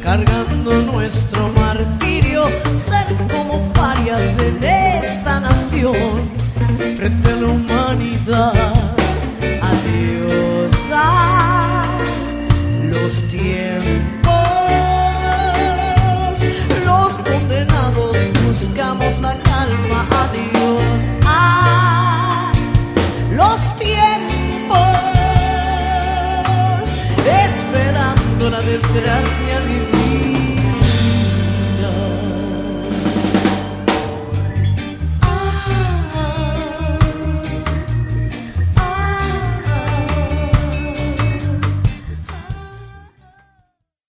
cargando nuestro martirio, ser como parias en esta nación, frente a la humanidad. Adiós a los tiempos, los condenados buscamos la calma. Adiós a los tiempos, esperando la desgracia vivir.